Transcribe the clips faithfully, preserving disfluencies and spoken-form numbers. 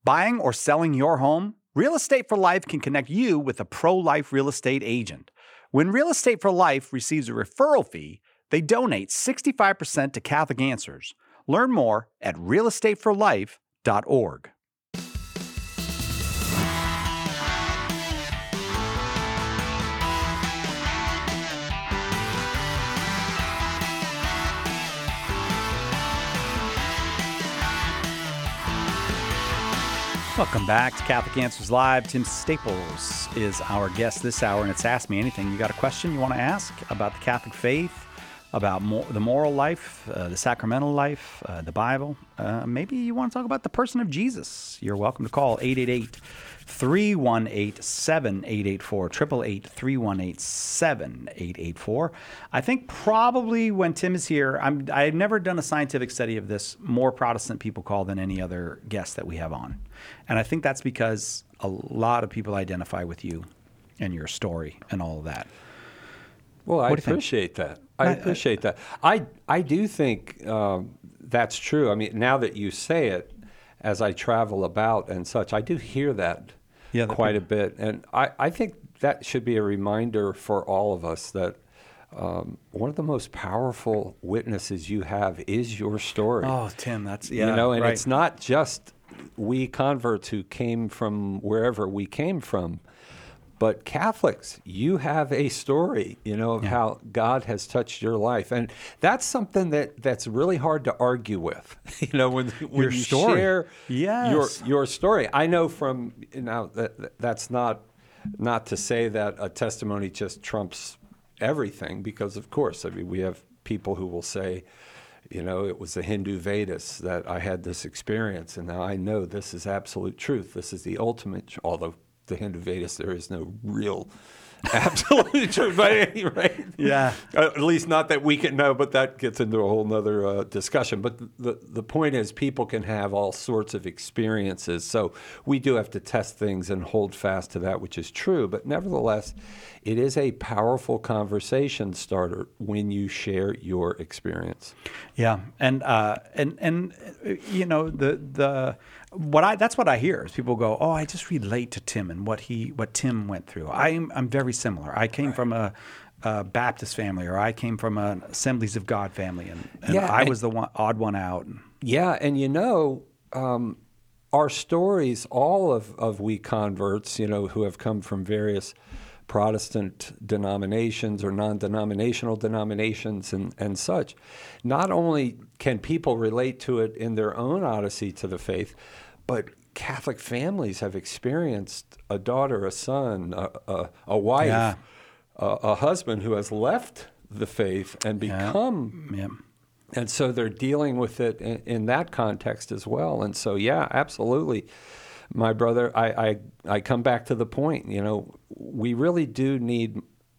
Buying or selling your home? Real Estate for Life can connect you with a pro-life real estate agent. When Real Estate for Life receives a referral fee, they donate sixty-five percent to Catholic Answers. Learn more at real estate for life dot org. Welcome back to Catholic Answers Live. Tim Staples is our guest this hour, and it's Ask Me Anything. You got a question you want to ask about the Catholic faith, about mo- the moral life, uh, the sacramental life, uh, the Bible. Uh, maybe you want to talk about the person of Jesus. You're welcome to call eight eight eight, three one eight, seven eight eight four, eight eight eight, three one eight, seven eight eight four. I think probably when Tim is here, I'm, I've never done a scientific study of this, more Protestant people call than any other guest that we have on. And I think that's because a lot of people identify with you and your story and all of that. Well, I appreciate that. I appreciate that. I I do think um, that's true. I mean, now that you say it, as I travel about and such, I do hear that yeah, quite a bit. And I, I think that should be a reminder for all of us that um, one of the most powerful witnesses you have is your story. Oh, Tim, that's, yeah, You know, and right. it's not just we converts who came from wherever we came from, but Catholics, you have a story, you know, of yeah. how God has touched your life. And that's something that, that's really hard to argue with, you know, when, when your you story. share yes. your your story. I know from, you know, that that's not not to say that a testimony just trumps everything, because, of course, I mean, we have people who will say, you know, it was the Hindu Vedas that I had this experience, and now I know this is absolute truth. This is the ultimate, although the Hindu Vedas, there is no real absolute truth by any rate. Yeah. Uh, at least not that we can know, but that gets into a whole nother uh, discussion. But the, the, the point is, people can have all sorts of experiences. So we do have to test things and hold fast to that which is true. But nevertheless, it is a powerful conversation starter when you share your experience. Yeah. And, uh, and, and you know, the, the, What I that's what I hear is people go, oh, I just relate to Tim and what he what Tim went through. I'm I'm very similar. I came right. from a, a Baptist family, or I came from an Assemblies of God family, and, and yeah, I and, was the one, odd one out. Yeah, and you know, um, our stories, all of, of we converts, you know, who have come from various Protestant denominations or non-denominational denominations and, and such, not only can people relate to it in their own odyssey to the faith, but Catholic families have experienced a daughter, a son, a, a, a wife, yeah. a, a husband who has left the faith and become, yeah. Yeah. and so they're dealing with it in, in that context as well. And so, yeah, absolutely. My brother, I, I, I come back to the point, you know, we really do need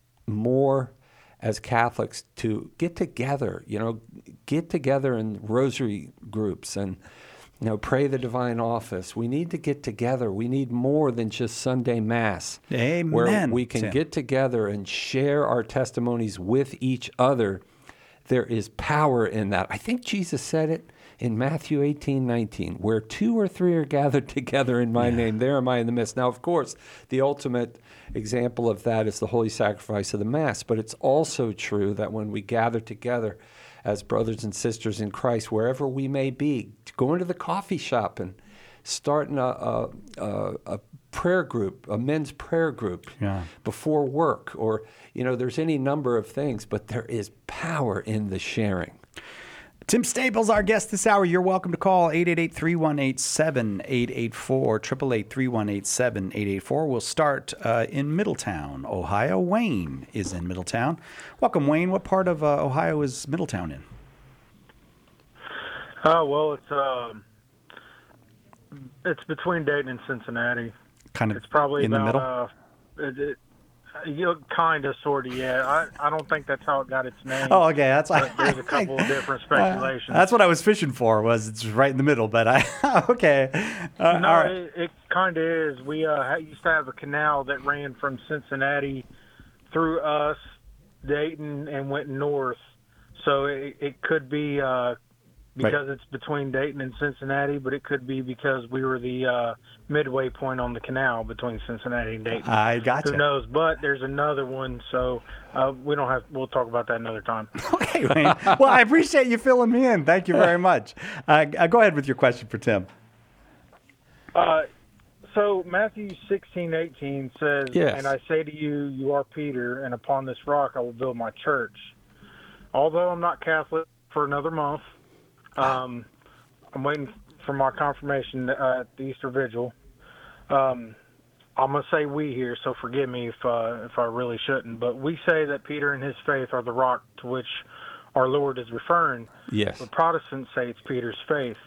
more as Catholics to get together, you know, get together in rosary groups and, you know, pray the divine office. We need to get together. We need more than just Sunday Mass. Amen. Where we can Tim. get together and share our testimonies with each other. There is power in that. I think Jesus said it in Matthew eighteen nineteen, where two or three are gathered together in my yeah. name, there am I in the midst. Now, of course, the ultimate example of that is the holy sacrifice of the Mass, but it's also true that when we gather together as brothers and sisters in Christ, wherever we may be, going to the coffee shop and starting a, a, a, a prayer group, a men's prayer group yeah. before work, or, you know, there's any number of things, but there is power in the sharing. Tim Staples, our guest this hour. You're welcome to call eight eight eight, three one eight, seven eight eight four, eight eight eight, three one eight, seven eight eight four. We'll start uh, in Middletown, Ohio. Wayne is in Middletown. Welcome, Wayne. What part of uh, Ohio is Middletown in? Uh, well, it's um, it's between Dayton and Cincinnati. Kind of it's probably in about, the middle? Uh, it, it, You know, kind of, sort of, yeah. I, I don't think that's how it got its name. Oh, okay. That's why. There's a couple of different speculations. Uh, that's what I was fishing for. Was it's right in the middle? But I okay. Uh, no, all right. it, it kind of is. We uh, used to have a canal that ran from Cincinnati through us, Dayton, and went north. So it, it could be uh, because right. it's between Dayton and Cincinnati, but it could be because we were the uh, midway point on the canal between Cincinnati and Dayton. I gotcha. Who knows? But there's another one, so uh, we don't have. We'll talk about that another time. Okay, Wayne. Well, I appreciate you filling me in. Thank you very much. Uh, go ahead with your question for Tim. Uh, so Matthew sixteen eighteen says, yes. "And I say to you, you are Peter, and upon this rock I will build my church." Although I'm not Catholic for another month, um, I'm waiting for my confirmation uh, at the Easter Vigil. Um, I'm gonna say we here, so forgive me if uh, if I really shouldn't. But we say that Peter and his faith are the rock to which our Lord is referring. Yes. The Protestants say it's Peter's faith.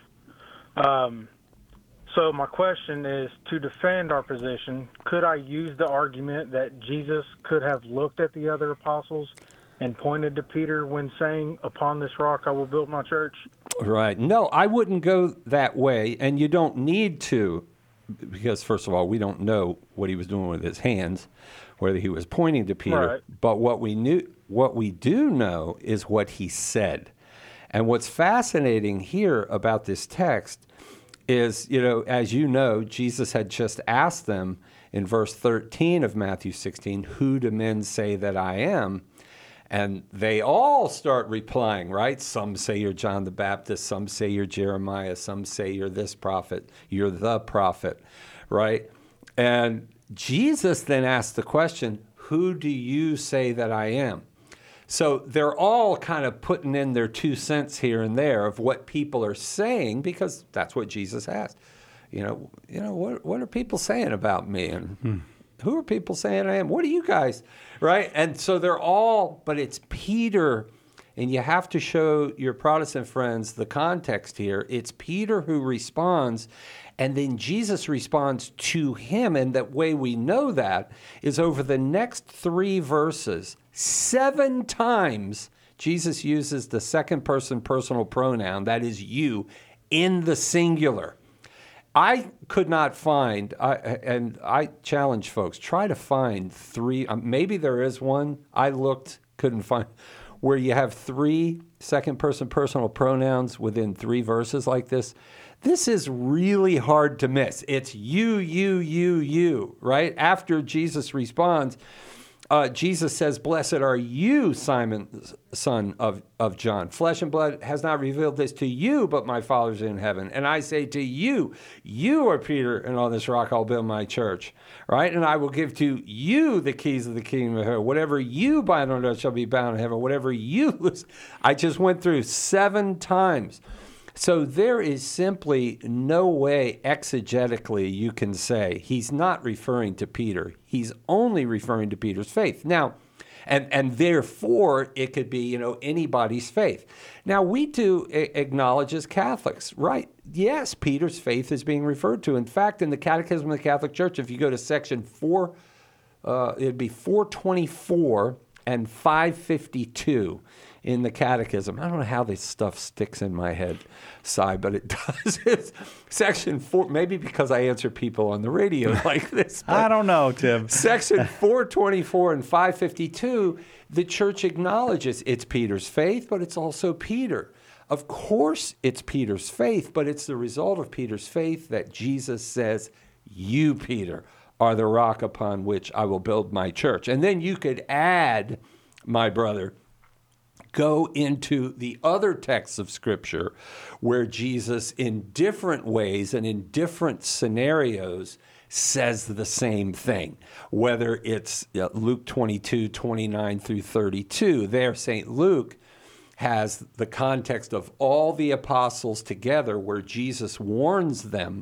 Um, so my question is, to defend our position, could I use the argument that Jesus could have looked at the other apostles and pointed to Peter when saying, "Upon this rock I will build my church"? Right. No, I wouldn't go that way, and you don't need to, because first of all, we don't know what he was doing with his hands, whether he was pointing to Peter. Right. But what we knew, what we do know is what he said. And what's fascinating here about this text is, you know, as you know, Jesus had just asked them in verse thirteen of Matthew sixteen, "Who do men say that I am?" And they all start replying, right? Some say you're John the Baptist, some say you're Jeremiah, some say you're this prophet, you're the prophet, right? And Jesus then asks the question, "Who do you say that I am?" So they're all kind of putting in their two cents here and there of what people are saying, because that's what Jesus asked. You know, you know, what what are people saying about me? And hmm. who are people saying I am? What are you guys, right? And so they're all, but it's Peter, and you have to show your Protestant friends the context here. It's Peter who responds, and then Jesus responds to him. And the way we know that is over the next three verses, seven times Jesus uses the second person personal pronoun, that is you, in the singular. I could not find, I, and I challenge folks, try to find three, um, maybe there is one, I looked, couldn't find, where you have three second-person personal pronouns within three verses like this. This is really hard to miss. It's you, you, you, you, right? After Jesus responds, Uh, Jesus says, "Blessed are you, Simon, son of, of John. Flesh and blood has not revealed this to you, but my Father's in heaven. And I say to you, you are Peter, and on this rock I'll build my church." Right? "And I will give to you the keys of the kingdom of heaven. Whatever you bind on earth shall be bound in heaven. Whatever you loose." I just went through seven times. So there is simply no way exegetically you can say he's not referring to Peter. He's only referring to Peter's faith. Now, and and therefore it could be, you know, anybody's faith. Now, we do a- acknowledge as Catholics, right? Yes, Peter's faith is being referred to. In fact, in the Catechism of the Catholic Church, if you go to section four, uh, it'd be four twenty-four and five fifty-two. In the Catechism. I don't know how this stuff sticks in my head, Cy, but it does. It's section four, maybe because I answer people on the radio like this. I don't know, Tim. Section four twenty-four and five fifty-two, the church acknowledges it's Peter's faith, but it's also Peter. Of course it's Peter's faith, but it's the result of Peter's faith that Jesus says, "You, Peter, are the rock upon which I will build my church." And then you could add, my brother, go into the other texts of Scripture where Jesus, in different ways and in different scenarios, says the same thing. Whether it's Luke twenty-two, twenty-nine through thirty-two, there Saint Luke has the context of all the apostles together where Jesus warns them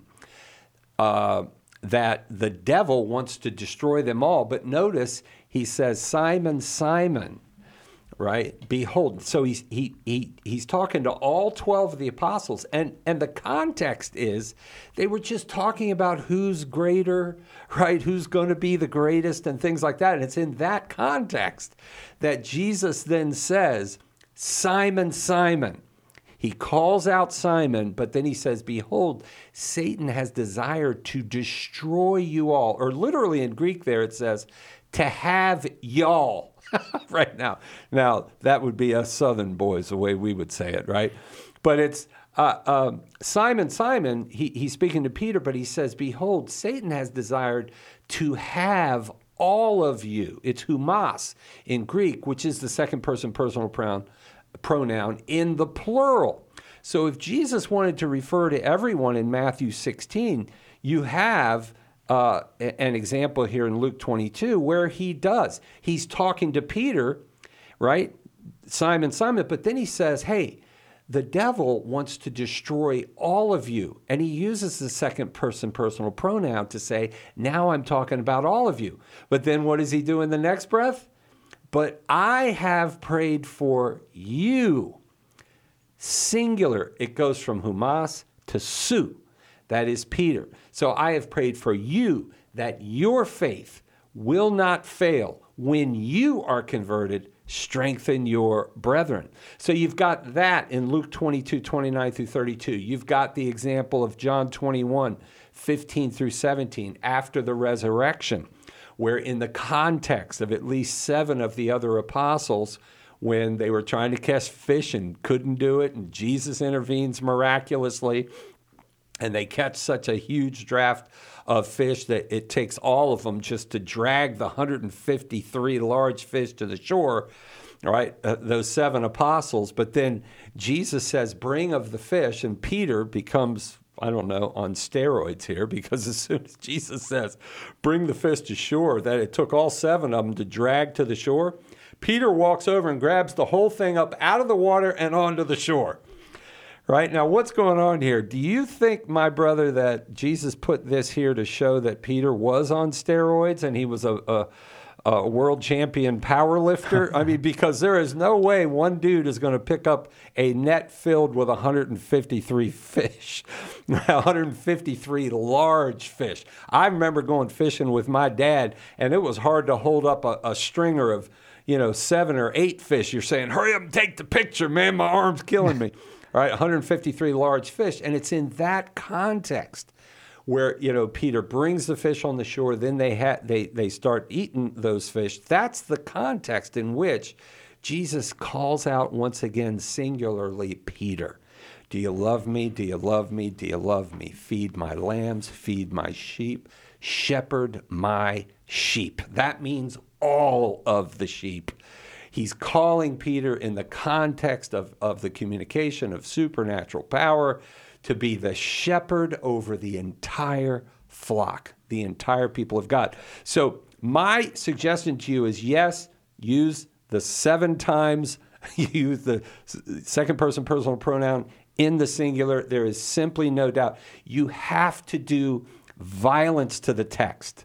uh, that the devil wants to destroy them all. But notice he says, "Simon, Simon," right? "Behold." So he's he he he's talking to all twelve of the apostles, and and the context is they were just talking about who's greater, right? Who's going to be the greatest and things like that. And it's in that context that Jesus then says, "Simon, Simon." He calls out Simon, but then he says, "Behold, Satan has desired to destroy you all." Or literally in Greek there it says, "to have y'all." Right now. Now, that would be us Southern boys, the way we would say it, right? but it's uh, um, Simon, Simon, he, he's speaking to Peter, but he says, behold, Satan has desired to have all of you. It's humas in Greek, which is the second person personal pronoun, pronoun in the plural. So if Jesus wanted to refer to everyone in Matthew sixteen, you have uh, an example here in Luke twenty-two where he does. He's talking to Peter, right? Simon, Simon, but then he says, hey, the devil wants to destroy all of you. And he uses the second person personal pronoun to say, now I'm talking about all of you. But then what does he do in the next breath? But I have prayed for you. Singular. It goes from humas to su. That is Peter. So I have prayed for you that your faith will not fail. When you are converted, strengthen your brethren. So you've got that in Luke twenty-two, twenty-nine through thirty-two. You've got the example of John twenty-one, fifteen through seventeen, after the resurrection, where in the context of at least seven of the other apostles, when they were trying to catch fish and couldn't do it, and Jesus intervenes miraculously, and they catch such a huge draft of fish that it takes all of them just to drag the one hundred fifty-three large fish to the shore, all right, uh, those seven apostles. But then Jesus says, bring of the fish, and Peter becomes, I don't know, on steroids here, because as soon as Jesus says, bring the fish to shore, that it took all seven of them to drag to the shore, Peter walks over and grabs the whole thing up out of the water and onto the shore. Right? Now, what's going on here? Do you think, my brother, that Jesus put this here to show that Peter was on steroids and he was a, a, a world champion power lifter? I mean, because there is no way one dude is going to pick up a net filled with one hundred fifty-three fish, one hundred fifty-three large fish. I remember going fishing with my dad, and it was hard to hold up a, a stringer of, you know, seven or eight fish. You're saying, hurry up and take the picture, man. My arm's killing me. All right, one hundred fifty-three large fish. And it's in that context where, you know, Peter brings the fish on the shore, then they ha- they they start eating those fish. That's the context in which Jesus calls out once again singularly Peter. Do you love me? Do you love me? Do you love me? Feed my lambs, feed my sheep, shepherd my sheep. That means all of the sheep. He's calling Peter in the context of, of the communication of supernatural power to be the shepherd over the entire flock, the entire people of God. So my suggestion to you is, yes, use the seven times, use the second person personal pronoun in the singular. There is simply no doubt. You have to do violence to the text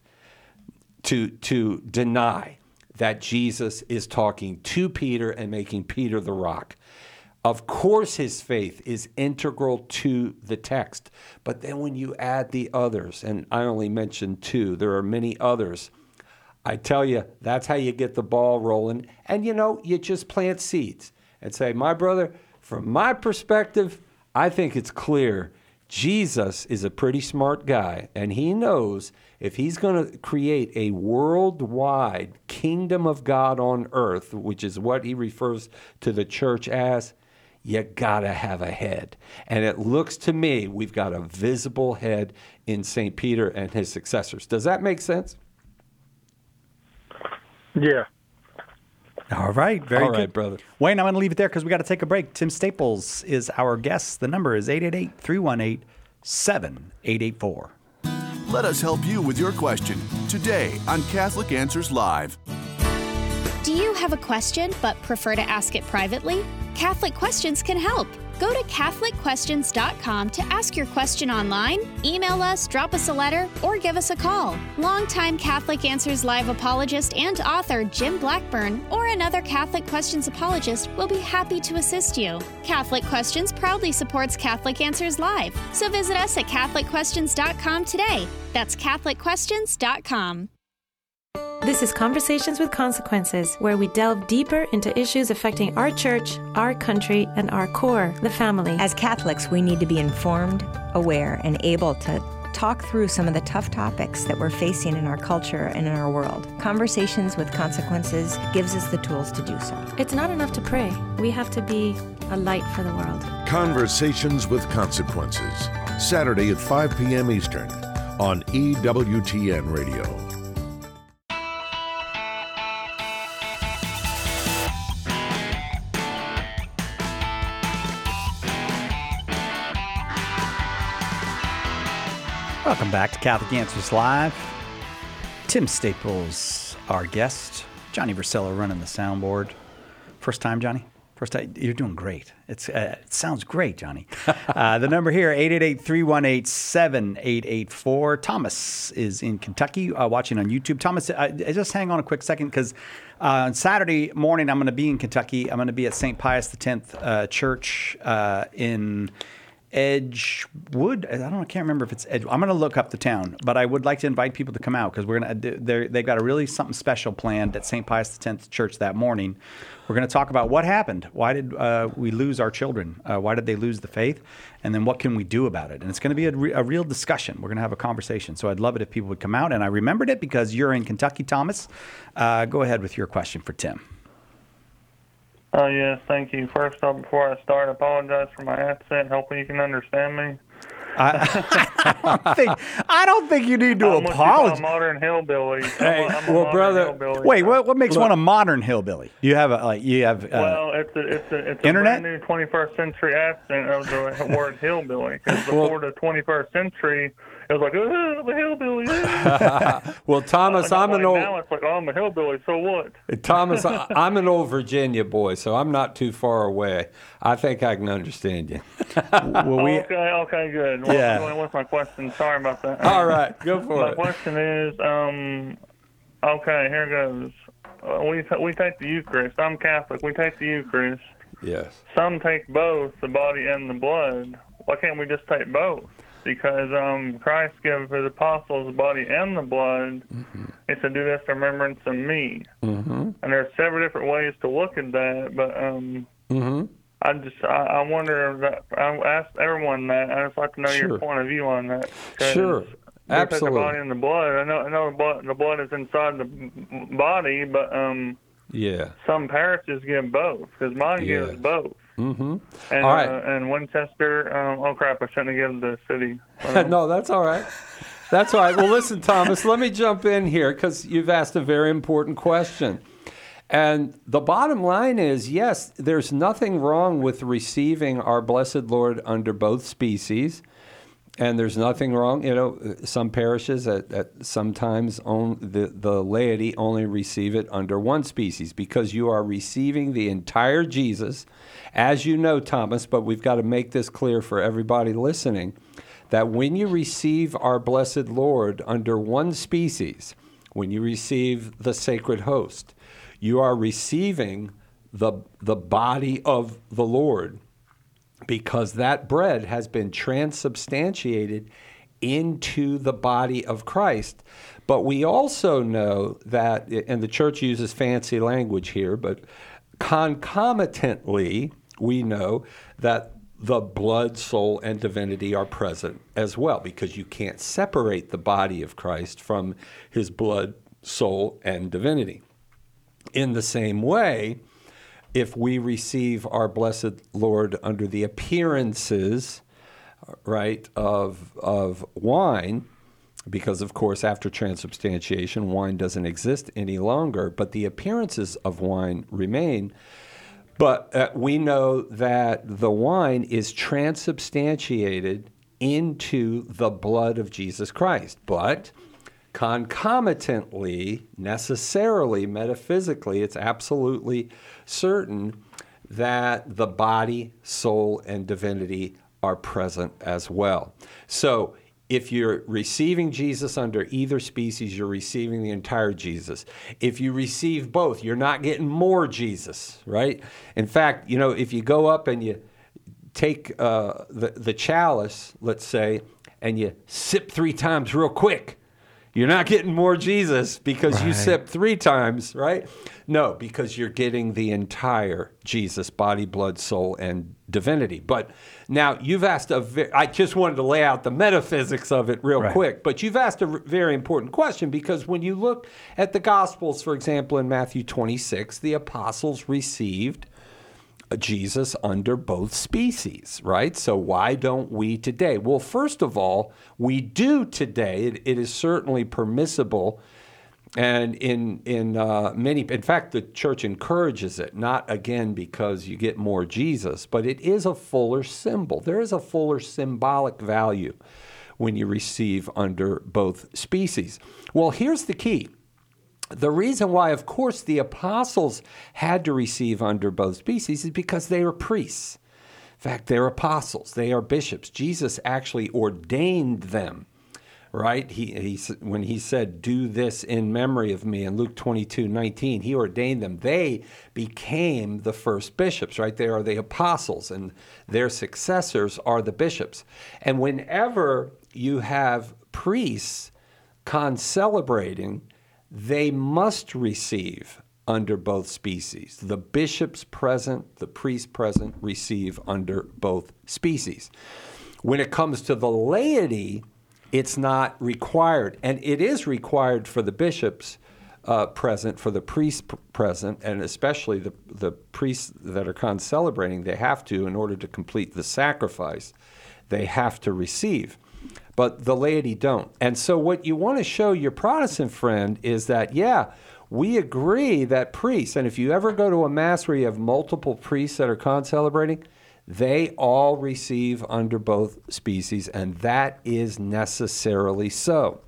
to, to deny that Jesus is talking to Peter and making Peter the rock. Of course, his faith is integral to the text. But then when you add the others, and I only mentioned two, there are many others, I tell you, that's how you get the ball rolling. And, you know, you just plant seeds and say, my brother, from my perspective, I think it's clear Jesus is a pretty smart guy, and he knows if he's going to create a worldwide kingdom of God on earth, which is what he refers to the church as, you got to have a head. And it looks to me we've got a visible head in Saint Peter and his successors. Does that make sense? Yeah. All right. Very All right, good. brother. Wayne, I'm going to leave it there because we got to take a break. Tim Staples is our guest. The number is eight eight eight, three one eight, seven eight eight four. Let us help you with your question today on Catholic Answers Live. Do you have a question but prefer to ask it privately? Catholic Questions can help. Go to Catholic Questions dot com to ask your question online, email us, drop us a letter, or give us a call. Longtime Catholic Answers Live apologist and author Jim Blackburn or another Catholic Questions apologist will be happy to assist you. Catholic Questions proudly supports Catholic Answers Live, so visit us at Catholic Questions dot com today. That's Catholic Questions dot com. This is Conversations with Consequences, where we delve deeper into issues affecting our church, our country, and our core, the family. As Catholics, we need to be informed, aware, and able to talk through some of the tough topics that we're facing in our culture and in our world. Conversations with Consequences gives us the tools to do so. It's not enough to pray. We have to be a light for the world. Conversations with Consequences, Saturday at five p.m. Eastern on E W T N Radio. Welcome back to Catholic Answers Live. Tim Staples, our guest. Johnny Versello running the soundboard. First time, Johnny? First time? You're doing great. It's uh, It sounds great, Johnny. Uh, the number here, eight eight eight, three one eight, seven eight eight four. Thomas is in Kentucky uh, watching on YouTube. Thomas, uh, just hang on a quick second because uh, on Saturday morning I'm going to be in Kentucky. I'm going to be at Saint Pius X uh, Church uh, in Edgewood. I don't know, I can't remember if it's Edgewood. I'm going to look up the town, but I would like to invite people to come out because we're going to. They've got a really something special planned at Saint Pius X Church that morning. We're going to talk about what happened. Why did uh, we lose our children? Uh, why did they lose the faith? And then what can we do about it? And it's going to be a, re- a real discussion. We're going to have a conversation. So I'd love it if people would come out. And I remembered it because you're in Kentucky, Thomas. Uh, go ahead with your question for Tim. Oh, yes, thank you. First off, before I start, I apologize for my accent. Hopefully you can understand me. I, I, don't think, I don't think you need to I'm apologize. I'm a modern hillbilly. Hey, I'm a, I'm a well, modern brother, hillbilly. Wait, what, what makes Look. one a modern hillbilly? Do you have a, like, you have, uh, well, it's a, it's a, it's a internet? brand new twenty-first century accent of the word hillbilly. Because before the twenty-first century, it was like, oh, I'm a hillbilly. Well, Thomas, uh, I'm an like old... Now it's like, oh, I'm a hillbilly, so what? Thomas, I'm an old Virginia boy, so I'm not too far away. I think I can understand you. well, we, okay, okay, good. Well, yeah. What's my question? Sorry about that. All right, go for my it. My question is, um, okay, here goes. Uh, we we take the Eucharist. I'm Catholic. We take the Eucharist. Yes. Some take both, the body and the blood. Why can't we just take both? Because um, Christ gave his apostles the body and the blood. Mm-hmm. He said, do this in remembrance of me. Mm-hmm. And there's several different ways to look at that, but um, mm-hmm. I just I, I wonder that I asked everyone that. I just like to know sure. your point of view on that. Sure, absolutely. The body and the blood. I know I know the blood, the blood is inside the body, but um, yeah, some parishes give both because mine yeah. gives both. Mm-hmm. And, all right. uh, and Winchester, um, oh crap, I shouldn't have given the city. No, that's all right. That's all right. Well, listen, Thomas, let me jump in here because you've asked a very important question. And the bottom line is, yes, there's nothing wrong with receiving our Blessed Lord under both species. And there's nothing wrong, you know, some parishes at, at sometimes on, the, the laity only receive it under one species because you are receiving the entire Jesus. As you know, Thomas, but we've got to make this clear for everybody listening, that when you receive our Blessed Lord under one species, when you receive the sacred host, you are receiving the, the body of the Lord, because that bread has been transubstantiated into the body of Christ. But we also know that, and the church uses fancy language here, but concomitantly, we know that the blood, soul, and divinity are present as well, because you can't separate the body of Christ from his blood, soul, and divinity. In the same way, if we receive our Blessed Lord under the appearances, right, of of wine, because, of course, after transubstantiation, wine doesn't exist any longer, but the appearances of wine remain. But uh, we know that the wine is transubstantiated into the blood of Jesus Christ. But concomitantly, necessarily, metaphysically, it's absolutely certain that the body, soul, and divinity are present as well. So if you're receiving Jesus under either species, you're receiving the entire Jesus. If you receive both, you're not getting more Jesus, right? In fact, you know, if you go up and you take uh, the, the chalice, let's say, and you sip three times real quick, you're not getting more Jesus because right. you sipped three times, right? No, because you're getting the entire Jesus, body, blood, soul, and divinity. But now you've asked a very, I just wanted to lay out the metaphysics of it real right. quick, but you've asked a very important question, because when you look at the Gospels, for example, in Matthew twenty-six, the apostles received Jesus under both species, right? So why don't we today? Well, first of all, we do today. It, it is certainly permissible, and in in uh, many, in fact, the church encourages it. Not again because you get more Jesus, but it is a fuller symbol. There is a fuller symbolic value when you receive under both species. Well, here's the key. The reason why, of course, the apostles had to receive under both species is because they were priests. In fact, they're apostles. They are bishops. Jesus actually ordained them, right? He, he when he said, "Do this in memory of me," in Luke twenty-two nineteen, he ordained them. They became the first bishops, right? They are the apostles, and their successors are the bishops. And whenever you have priests concelebrating, they must receive under both species. The bishops present, the priests present, receive under both species. When it comes to the laity, it's not required. And it is required for the bishops uh, present, for the priests p- present, and especially the, the priests that are concelebrating, they have to, in order to complete the sacrifice, they have to receive. But the laity don't. And so what you want to show your Protestant friend is that, yeah, we agree that priests, and if you ever go to a mass where you have multiple priests that are concelebrating, they all receive under both species, and that is necessarily so.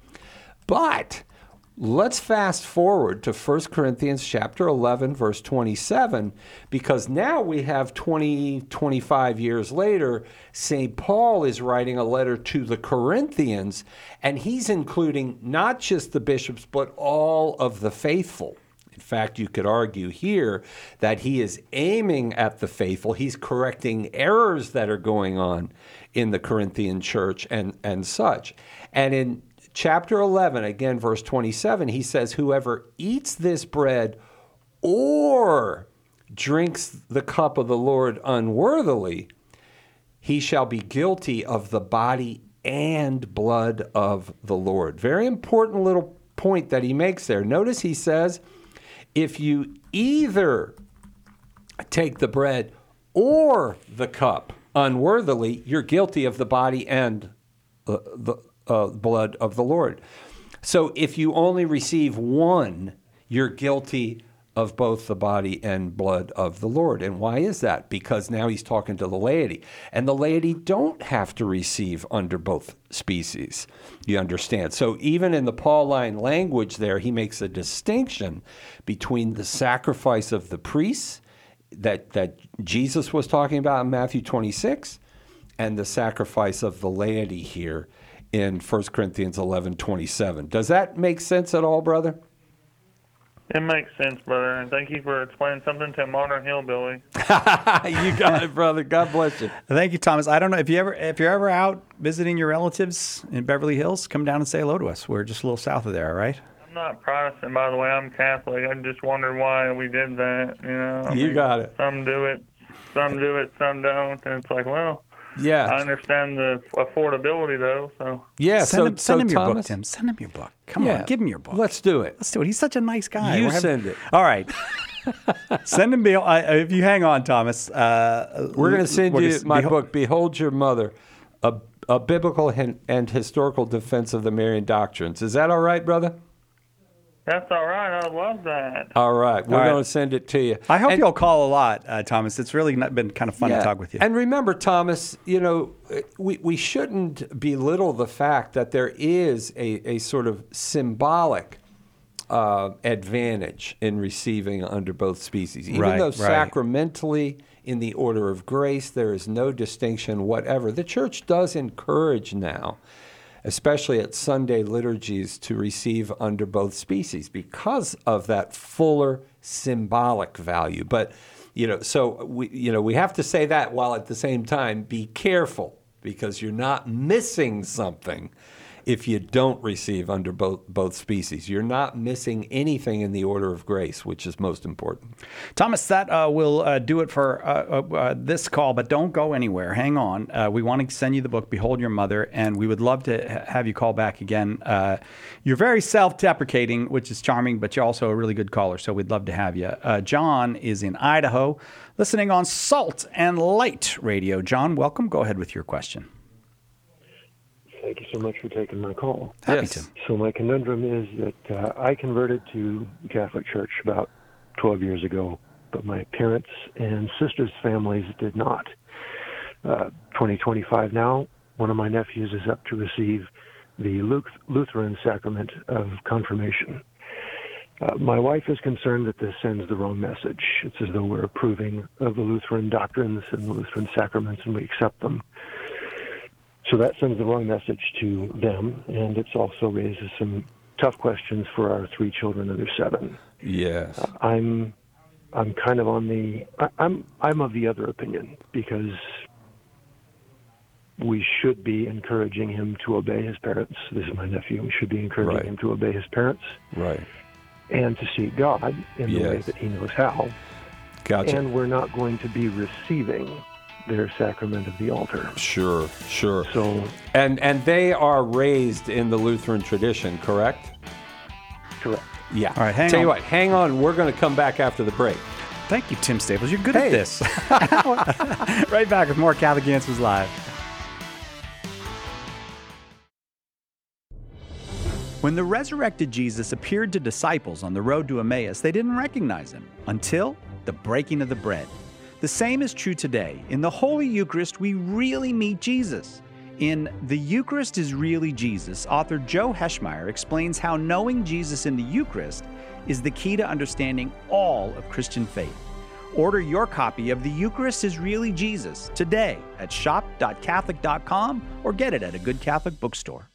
But let's fast forward to First Corinthians chapter eleven, verse twenty-seven, because now we have twenty, twenty-five years later, Saint Paul is writing a letter to the Corinthians, and he's including not just the bishops, but all of the faithful. In fact, you could argue here that he is aiming at the faithful. He's correcting errors that are going on in the Corinthian church and, and such. And in chapter eleven, again, verse twenty-seven, he says, "Whoever eats this bread or drinks the cup of the Lord unworthily, he shall be guilty of the body and blood of the Lord." Very important little point that he makes there. Notice he says, if you either take the bread or the cup unworthily, you're guilty of the body and uh, the Uh, blood of the Lord. So if you only receive one, you're guilty of both the body and blood of the Lord. And why is that? Because now he's talking to the laity. And the laity don't have to receive under both species. You understand? So even in the Pauline language there, he makes a distinction between the sacrifice of the priests that, that Jesus was talking about in Matthew twenty-six and the sacrifice of the laity here in First Corinthians eleven twenty-seven. Does that make sense at all, brother? It makes sense, brother, and thank you for explaining something to a modern hillbilly. You got it, brother. God bless you. Thank you, Thomas. I don't know if you ever if you're ever out visiting your relatives in Beverly Hills, come down and say hello to us. We're just a little south of there, all right? I'm not Protestant, by the way. I'm Catholic. I just wondered why we did that. You know, I you mean, got it. Some do it, some do it, some don't, and it's like, well. Yeah, I understand the affordability, though. So yeah, send so him, send so him your Thomas, book, Tim. Send him your book. Come yeah, on, give him your book. Let's do it. Let's do it. He's such a nice guy. You We're send having... it. All right. Send him. Be- uh, if you hang on, Thomas, uh, we're going to send you gonna, my beho- book, "Behold Your Mother: a, a Biblical and, and Historical Defense of the Marian Doctrines." Is that all right, brother? that's all right. I love that. All right, we're All right. going to send it to you. I hope And- you'll call a lot, uh, Thomas. It's really not been kind of fun Yeah. to talk with you. And remember, Thomas, you know, we, we shouldn't belittle the fact that there is a, a sort of symbolic uh, advantage in receiving under both species. Even Right, though right. sacramentally, in the order of grace, there is no distinction whatever, the church does encourage now, especially at Sunday liturgies, to receive under both species because of that fuller symbolic value. But, you know, so we, you know, we have to say that while at the same time be careful, because you're not missing something if you don't receive under both both species. You're not missing anything in the order of grace, which is most important. Thomas, that uh, will uh, do it for uh, uh, this call, but don't go anywhere. Hang on. Uh, we want to send you the book, Behold Your Mother, and we would love to ha- have you call back again. Uh, you're very self-deprecating, which is charming, but you're also a really good caller, so we'd love to have you. Uh, John is in Idaho, listening on Salt and Light Radio. John, welcome. Go ahead with your question. Thank you so much for taking my call. Happy yes. to. So my conundrum is that uh, I converted to the Catholic Church about twelve years ago, but my parents' and sisters' families did not. Uh, twenty twenty-five now, one of my nephews is up to receive the Lutheran sacrament of confirmation. Uh, my wife is concerned that this sends the wrong message. It's as though we're approving of the Lutheran doctrines and the Lutheran sacraments, and we accept them. So that sends the wrong message to them, and it also raises some tough questions for our three children under seven. Yes, uh, I'm, I'm kind of on the, I, I'm, I'm of the other opinion, because we should be encouraging him to obey his parents. This is my nephew. We should be encouraging right. him to obey his parents, right, and to seek God in the yes. way that he knows how. Gotcha. And we're not going to be receiving their sacrament of the altar. Sure, sure. So, and and they are raised in the Lutheran tradition, correct? Correct. Yeah. All right, hang Tell on. you what, hang on. We're going to come back after the break. Thank you, Tim Staples. You're good hey. at this. Right back with more Catholic Answers Live. When the resurrected Jesus appeared to disciples on the road to Emmaus, they didn't recognize him until the breaking of the bread. The same is true today. In the Holy Eucharist, we really meet Jesus. In The Eucharist is Really Jesus, author Joe Heschmeyer explains how knowing Jesus in the Eucharist is the key to understanding all of Christian faith. Order your copy of The Eucharist is Really Jesus today at shop dot catholic dot com or get it at a good Catholic bookstore.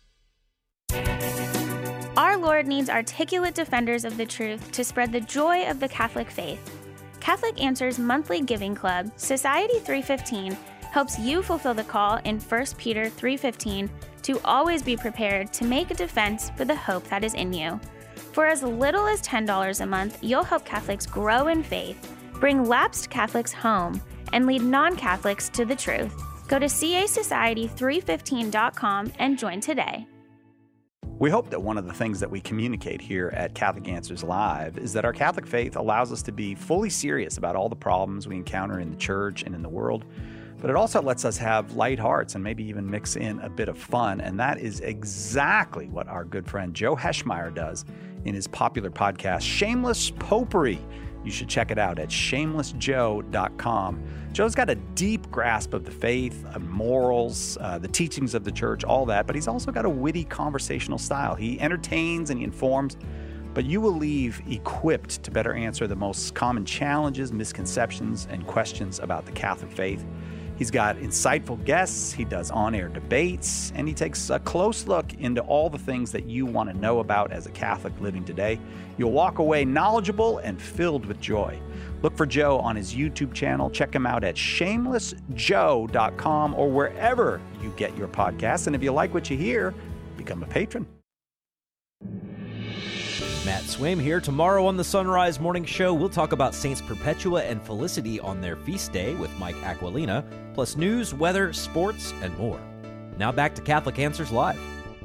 Our Lord needs articulate defenders of the truth to spread the joy of the Catholic faith. Catholic Answers monthly giving club, Society three fifteen, helps you fulfill the call in First Peter three fifteen to always be prepared to make a defense for the hope that is in you. For as little as ten dollars a month, you'll help Catholics grow in faith, bring lapsed Catholics home, and lead non-Catholics to the truth. Go to c a society three fifteen dot com and join today. We hope that one of the things that we communicate here at Catholic Answers Live is that our Catholic faith allows us to be fully serious about all the problems we encounter in the church and in the world, but it also lets us have light hearts and maybe even mix in a bit of fun, and that is exactly what our good friend Joe Heschmeyer does in his popular podcast, Shameless Popery. You should check it out at shameless joe dot com. Joe's got a deep grasp of the faith, of morals, uh, the teachings of the church, all that, but he's also got a witty conversational style. He entertains and he informs, but you will leave equipped to better answer the most common challenges, misconceptions, and questions about the Catholic faith. He's got insightful guests, he does on-air debates, and he takes a close look into all the things that you want to know about as a Catholic living today. You'll walk away knowledgeable and filled with joy. Look for Joe on his YouTube channel. Check him out at shameless joe dot com or wherever you get your podcasts. And if you like what you hear, become a patron. Matt Swaim here. Tomorrow on the Sunrise Morning Show, we'll talk about Saints Perpetua and Felicity on their feast day with Mike Aquilina, plus news, weather, sports, and more. Now back to Catholic Answers Live.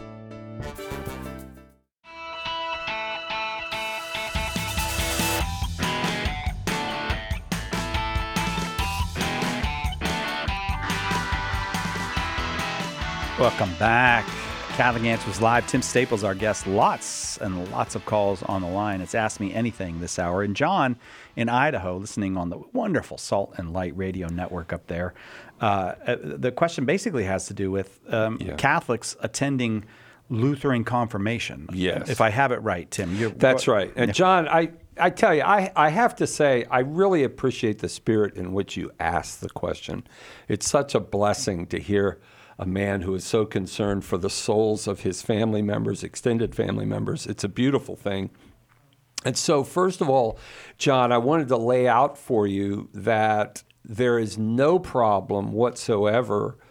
Welcome back. Catholic Answers Live. Tim Staples, our guest. Lots and lots of calls on the line. It's Ask Me Anything this hour. And John in Idaho, listening on the wonderful Salt and Light radio network up there. Uh, the question basically has to do with um, yeah. Catholics attending Lutheran confirmation. Yes. If I have it right, Tim. You're, That's right. And yeah. John, I, I tell you, I, I have to say, I really appreciate the spirit in which you asked the question. It's such a blessing to hear a man who is so concerned for the souls of his family members, extended family members. It's a beautiful thing. And so, first of all, John, I wanted to lay out for you that there is no problem whatsoever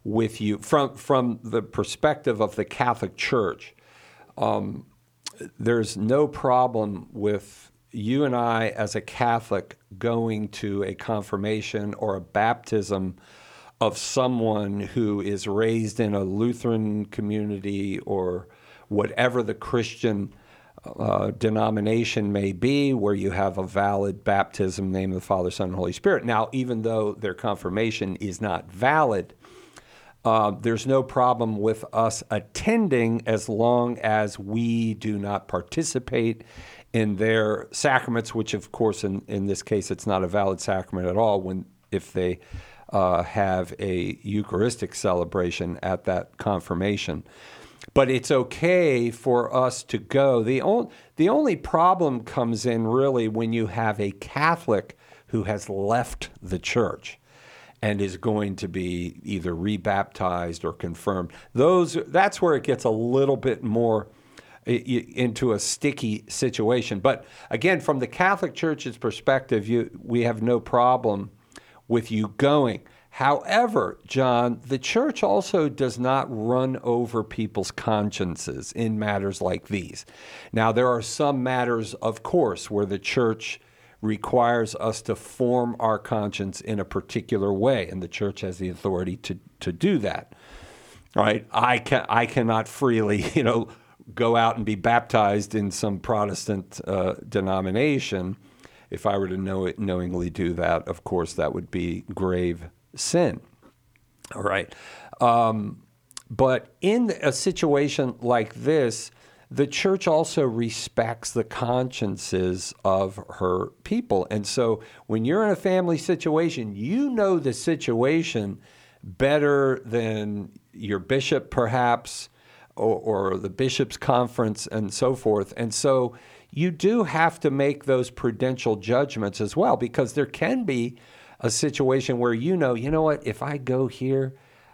with you from from the perspective of the Catholic Church. Um, there's no problem with you and I as a Catholic going to a confirmation or a baptism of someone who is raised in a Lutheran community or whatever the Christian uh, denomination may be, where you have a valid baptism, name of the Father, Son, and Holy Spirit. Now, even though their confirmation is not valid, uh, there's no problem with us attending as long as we do not participate in their sacraments, which, of course, in, in this case, it's not a valid sacrament at all when if they uh, have a Eucharistic celebration at that confirmation. But it's okay for us to go. The, on, the only problem comes in really when you have a Catholic who has left the church and is going to be either rebaptized or confirmed. Those that's where it gets a little bit more into a sticky situation. But again, from the Catholic Church's perspective, you, we have no problem with you going. However, John, the church also does not run over people's consciences in matters like these. Now, there are some matters, of course, where the church requires us to form our conscience in a particular way, and the church has the authority to, to do that. Right? I can I cannot freely, you know, go out and be baptized in some Protestant uh, denomination. If I were to know it, knowingly do that, of course, that would be grave sin. All right. Um, but in a situation like this, the church also respects the consciences of her people. And so when you're in a family situation, you know the situation better than your bishop, perhaps, or, or the bishop's conference and so forth. And so you do have to make those prudential judgments as well, because there can be a situation where you know, you know what, if I go here,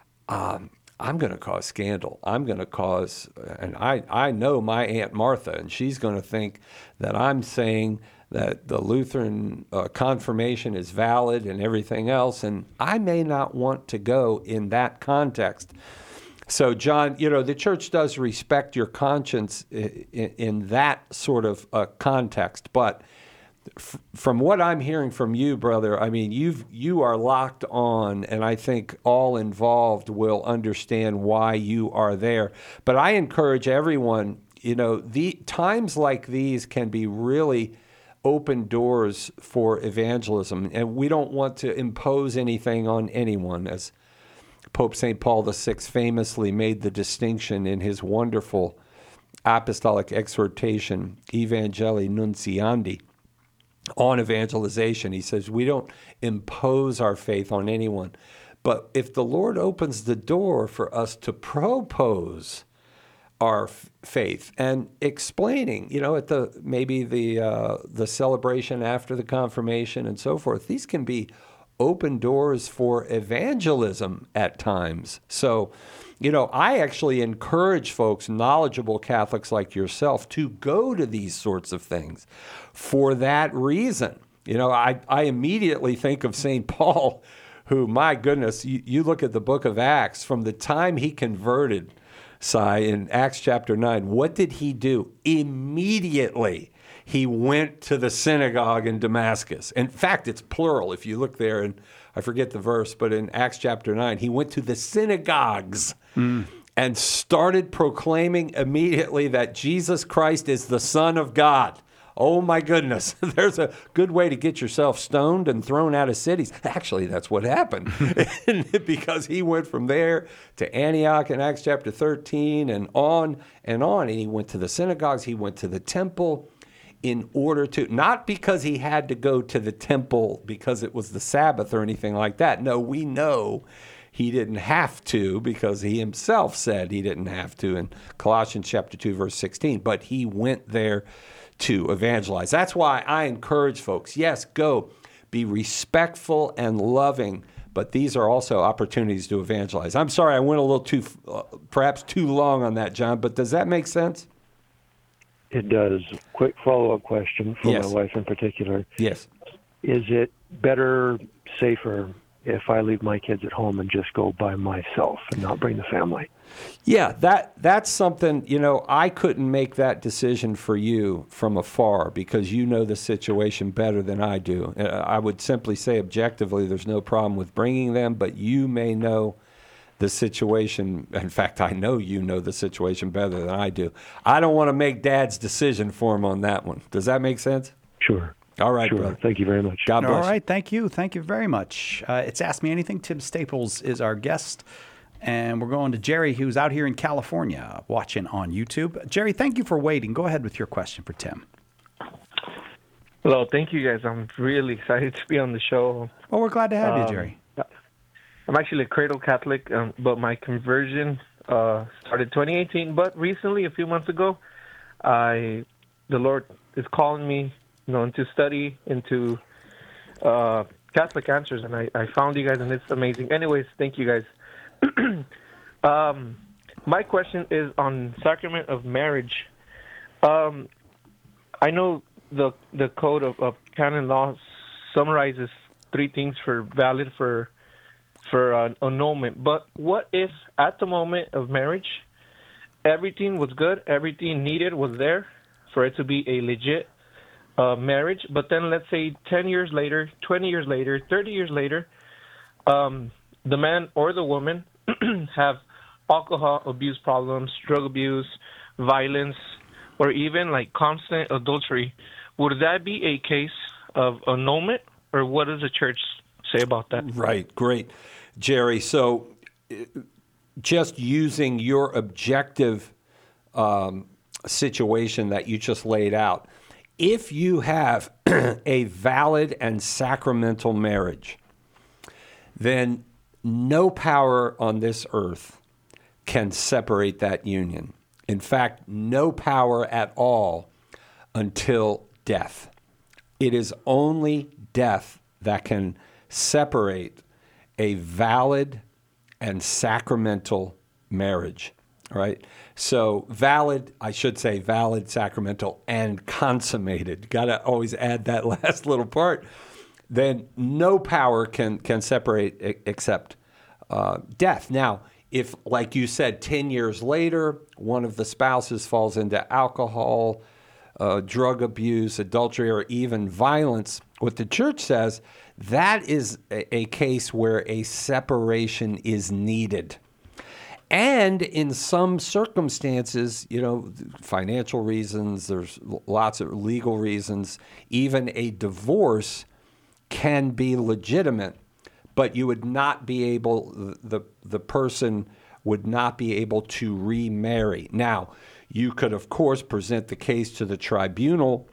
um, I'm going to cause scandal. I'm going to cause, and I, I know my Aunt Martha, and she's going to think that I'm saying that the Lutheran uh, confirmation is valid and everything else, and I may not want to go in that context. So, John, you know, the church does respect your conscience in, in that sort of uh, context, but f- from what I'm hearing from you, brother, I mean, you've you are locked on, and I think all involved will understand why you are there. But I encourage everyone, you know, the times like these can be really open doors for evangelism, and we don't want to impose anything on anyone, as Pope Saint Paul the Sixth famously made the distinction in his wonderful apostolic exhortation, Evangelii Nunciandi, on evangelization. He says, we don't impose our faith on anyone, but if the Lord opens the door for us to propose our f- faith and explaining, you know, at the maybe the uh, the celebration after the confirmation and so forth, these can be open doors for evangelism at times. So, you know, I actually encourage folks, knowledgeable Catholics like yourself, to go to these sorts of things for that reason. You know, I, I immediately think of Saint Paul, who, my goodness, you, you look at the book of Acts, from the time he converted, Cy, in Acts chapter nine, what did he do? Immediately he went to the synagogue in Damascus. In fact, it's plural. If you look there, and I forget the verse, but in Acts chapter nine, he went to the synagogues mm. and started proclaiming immediately that Jesus Christ is the Son of God. Oh, my goodness. There's a good way to get yourself stoned and thrown out of cities. Actually, that's what happened because he went from there to Antioch in Acts chapter thirteen and on and on. And he went to the synagogues. He went to the temple in order to, not because he had to go to the temple because it was the Sabbath or anything like that. No, we know he didn't have to because he himself said he didn't have to in Colossians chapter two, verse sixteen. But he went there to evangelize. That's why I encourage folks, yes, go, be respectful and loving, but these are also opportunities to evangelize. I'm sorry I went a little too, uh, perhaps too long on that, John, but does that make sense? It does. Quick follow-up question for yes. my wife in particular. Yes. Is it better, safer, if I leave my kids at home and just go by myself and not bring the family. Yeah, that that's something, you know, I couldn't make that decision for you from afar because you know the situation better than I do. Uh, I would simply say objectively there's no problem with bringing them, but you may know the situation. In fact, I know you know the situation better than I do. I don't want to make Dad's decision for him on that one. Does that make sense? Sure. All right, sure. brother. Thank you very much. God bless. All right, thank you. Thank you very much. Uh, it's Ask Me Anything. Tim Staples is our guest. And we're going to Jerry, who's out here in California watching on YouTube. Jerry, thank you for waiting. Go ahead with your question for Tim. Hello, thank you guys. I'm really excited to be on the show. Well, we're glad to have you, Um, Jerry. I'm actually a cradle Catholic, um, but my conversion uh, started twenty eighteen. But recently, a few months ago, I the Lord is calling me, you know, into study into uh, Catholic answers, and I, I found you guys, and it's amazing. Anyways, thank you guys. um, my question is on sacrament of marriage. Um, I know the the code of, of canon law summarizes three things for valid for for uh, annulment. But what if at the moment of marriage, everything was good, everything needed was there for it to be a legit uh, marriage, but then let's say ten years later, twenty years later, thirty years later, um, the man or the woman have alcohol abuse problems, drug abuse, violence, or even like constant adultery. Would that be a case of annulment, or what does the church say about that? Right, great. Jerry, so just using your objective um, situation that you just laid out, if you have a valid and sacramental marriage, then no power on this earth can separate that union. In fact, no power at all until death. It is only death that can separate a valid and sacramental marriage, right? So valid, I should say valid, sacramental, and consummated. Got to always add that last little part. Then no power can can separate e- except uh, death. Now, if, like you said, ten years later, one of the spouses falls into alcohol, uh, drug abuse, adultery, or even violence, what the church says, that is a, a case where a separation is needed. And in some circumstances, you know, financial reasons, there's lots of legal reasons, even a divorce can be legitimate, but you would not be able, the the person would not be able to remarry. Now, you could, of course, present the case to the tribunal,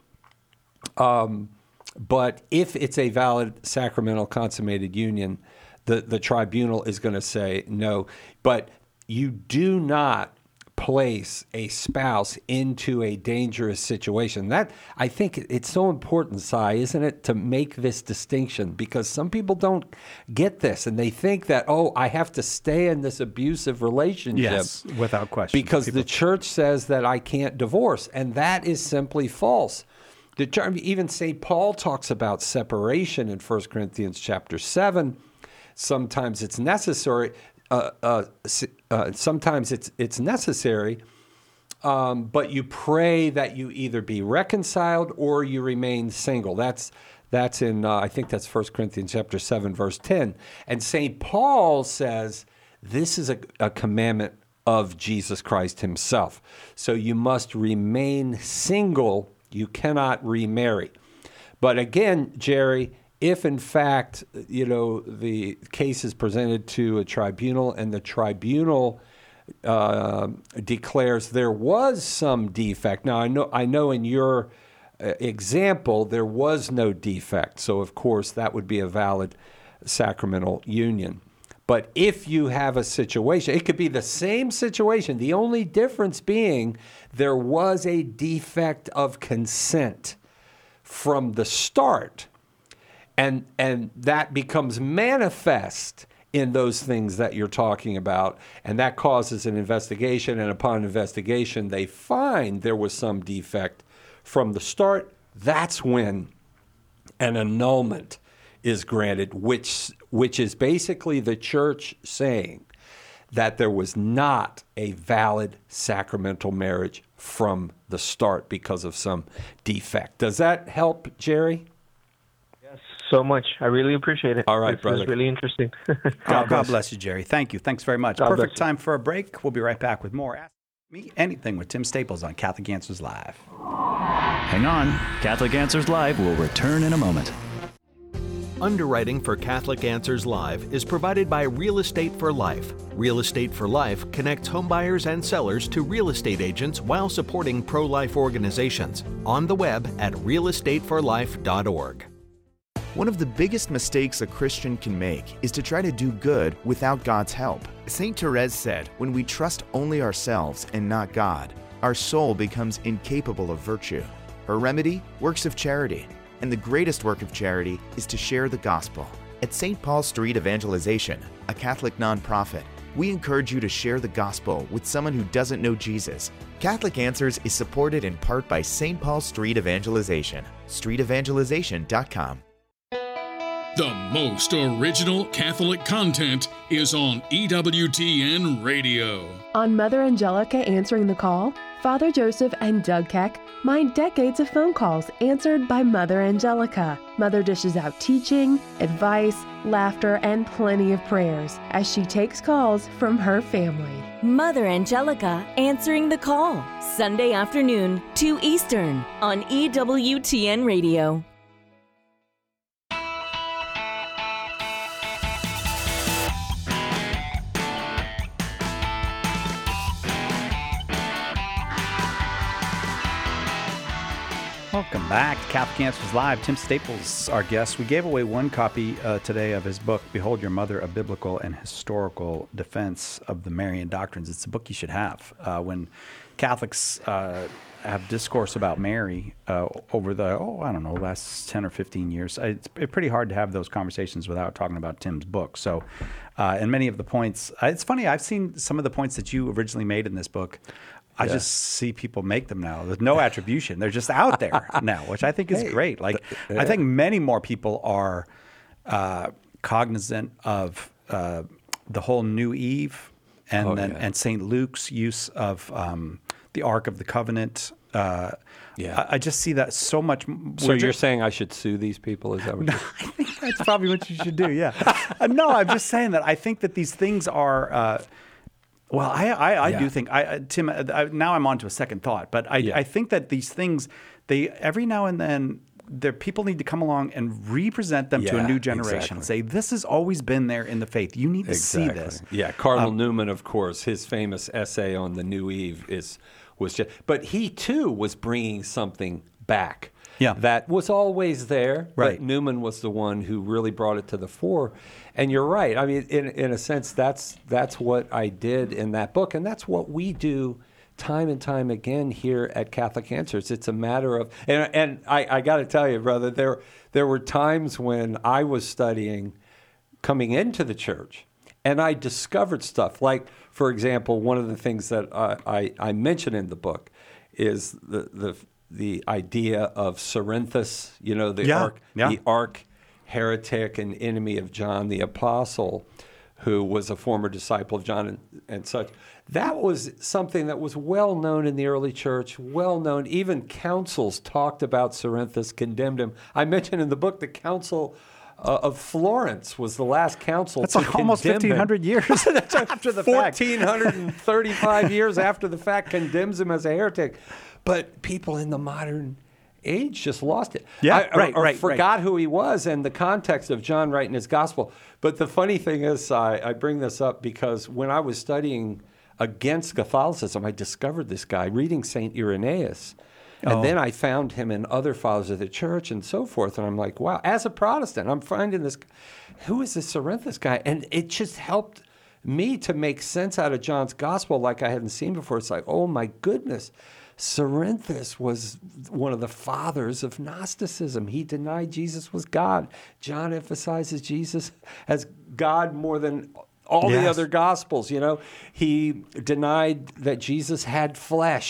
um, but if it's a valid sacramental consummated union, the, the tribunal is going to say no. But you do not place a spouse into a dangerous situation. That, I think it's so important, Si, isn't it, to make this distinction, because some people don't get this and they think that, oh, I have to stay in this abusive relationship. Yes, without question. Because people... the church says that I can't divorce, and that is simply false. The church, even Saint Paul talks about separation in First Corinthians chapter seven. Sometimes it's necessary. Uh, uh, uh, sometimes it's it's necessary, um, but you pray that you either be reconciled or you remain single. That's that's in uh, I think that's First Corinthians chapter seven, verse ten. And Saint Paul says this is a, a commandment of Jesus Christ himself. So you must remain single. You cannot remarry. But again, Jerry, if in fact, you know, the case is presented to a tribunal and the tribunal uh, declares there was some defect. Now, I know, I know in your uh, example, there was no defect. So, of course, that would be a valid sacramental union. But if you have a situation, it could be the same situation. The only difference being there was a defect of consent from the start. And and that becomes manifest in those things that you're talking about. And that causes an investigation. And upon investigation, they find there was some defect from the start. That's when an annulment is granted, which which is basically the church saying that there was not a valid sacramental marriage from the start because of some defect. Does that help, Jerry? Yes, so much. I really appreciate it. All right, this brother. is really interesting. God, God bless you, Jerry. Thank you. Thanks very much. God Perfect bless you. time for a break. We'll be right back with more Ask Me Anything with Tim Staples on Catholic Answers Live. Hang on. Catholic Answers Live will return in a moment. Underwriting for Catholic Answers Live is provided by Real Estate for Life. Real Estate for Life connects homebuyers and sellers to real estate agents while supporting pro-life organizations. On the web at real estate for life dot org. One of the biggest mistakes a Christian can make is to try to do good without God's help. Saint Therese said, "When we trust only ourselves and not God, our soul becomes incapable of virtue." Her remedy? Works of charity. And the greatest work of charity is to share the gospel. At Saint Paul Street Evangelization, a Catholic nonprofit, we encourage you to share the gospel with someone who doesn't know Jesus. Catholic Answers is supported in part by Saint Paul Street Evangelization, street evangelization dot com. The most original Catholic content is on E W T N Radio. On Mother Angelica Answering the Call, Father Joseph and Doug Keck mine decades of phone calls answered by Mother Angelica. Mother dishes out teaching, advice, laughter, and plenty of prayers as she takes calls from her family. Mother Angelica Answering the Call, Sunday afternoon, two Eastern, on E W T N Radio. Welcome back to Catholic Answers Live. Tim Staples, our guest. We gave away one copy uh, today of his book, Behold Your Mother, A Biblical and Historical Defense of the Marian Doctrines. It's a book you should have. Uh, when Catholics uh, have discourse about Mary uh, over the, oh, I don't know, last ten or fifteen years, it's pretty hard to have those conversations without talking about Tim's book. So, uh, and many of the points, uh, it's funny, I've seen some of the points that you originally made in this book. I yeah. just see people make them now. There's no attribution. They're just out there now, which I think is hey, great. Like, yeah. I think many more people are uh, cognizant of uh, the whole New Eve and oh, then, yeah. and Saint Luke's use of um, the Ark of the Covenant. Uh, yeah, I, I just see that so much. So you're just, saying I should sue these people? Is that what? No, I think that's probably what you should do. Yeah. uh, no, I'm just saying that I think that these things are. Uh, Well, I I, I yeah. do think I Tim. I, now I'm on to a second thought, but I yeah. I think that these things, they every now and then, there people need to come along and represent them yeah, to a new generation. Exactly. Say this has always been there in the faith. You need to exactly. see this. Yeah, Cardinal um, Newman, of course, his famous essay on the New Eve is was just, but he too was bringing something back. Yeah. That was always there, right. but Newman was the one who really brought it to the fore. And you're right. I mean, in in a sense, that's that's what I did in that book, and that's what we do time and time again here at Catholic Answers. It's a matter of, and, and I, I got to tell you, brother, there there were times when I was studying coming into the church, and I discovered stuff. Like, for example, one of the things that I, I, I mention in the book is the the the idea of Cerinthus, you know, the yeah, arch, yeah. the arch heretic and enemy of John the Apostle, who was a former disciple of John and, and such. That was something that was well known in the early church, well known. Even councils talked about Cerinthus, condemned him. I mentioned in the book the Council uh, of Florence was the last council That's to like almost fifteen hundred him. years after the fact. fourteen thirty-five years after the fact condemns him as a heretic. But people in the modern age just lost it. Yeah, I, right, or, or right. forgot right. who he was and the context of John writing his gospel. But the funny thing is, I, I bring this up because when I was studying against Catholicism, I discovered this guy reading Saint Irenaeus. And oh. then I found him in other fathers of the church and so forth. And I'm like, wow, as a Protestant, I'm finding this, who is this Cerinthus guy? And it just helped me to make sense out of John's gospel like I hadn't seen before. It's like, oh my goodness. Cerinthus was one of the fathers of Gnosticism. He denied Jesus was God. John emphasizes Jesus as God more than all yes. the other Gospels, you know. He denied that Jesus had flesh.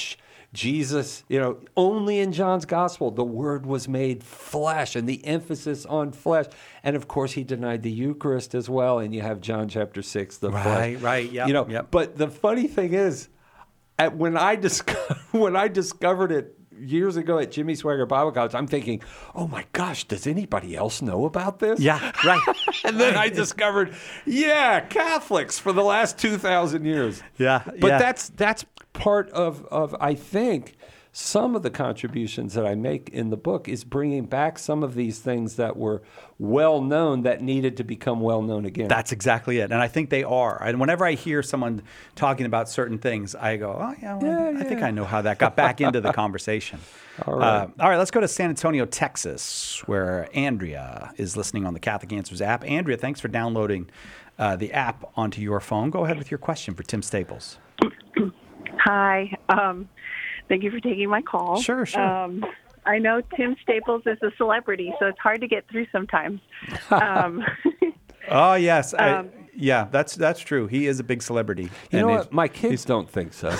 Jesus, you know, only in John's gospel, the word was made flesh, and the emphasis on flesh. And of course, he denied the Eucharist as well. And you have John chapter six, the Right, flesh. right, yep, You know, yep. but the funny thing is, at, when I discovered, when I discovered it years ago at Jimmy Swagger Bible College, I'm thinking, oh my gosh, does anybody else know about this? Yeah, right. And then I discovered, yeah, Catholics for the last two thousand years. Yeah, But yeah. that's that's part of, of, I think, some of the contributions that I make in the book is bringing back some of these things that were well known that needed to become well known again. That's exactly it. And I think they are. And whenever I hear someone talking about certain things, I go, oh, yeah, well, Yeah, I think yeah. I know how that got back into the conversation. All right. Uh, all right, let's go to San Antonio, Texas, where Andrea is listening on the Catholic Answers app. Andrea, thanks for downloading uh, the app onto your phone. Go ahead with your question for Tim Staples. Hi. Um, thank you for taking my call. Sure, sure. Um, I know Tim Staples is a celebrity, so it's hard to get through sometimes. Um, Oh, yes. I- Um, yeah, that's that's true. He is a big celebrity. You And know he's- what? My kids don't think so.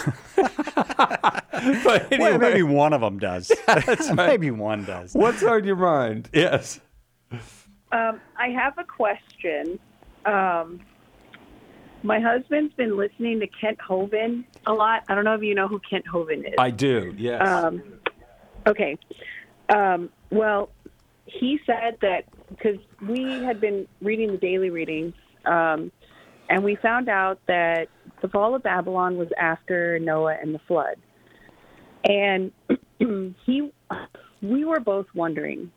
Well, anyway. maybe one of them does. That's right. Maybe one does. What's on your mind? Yes. um, I have a question. Um, my husband's been listening to Kent Hovind a lot. I don't know if you know who Kent Hovind is. I do, yes. Um, okay. Um, well, he said that because we had been reading the daily readings, um, and we found out that the fall of Babylon was after Noah and the flood. And he, we were both wondering,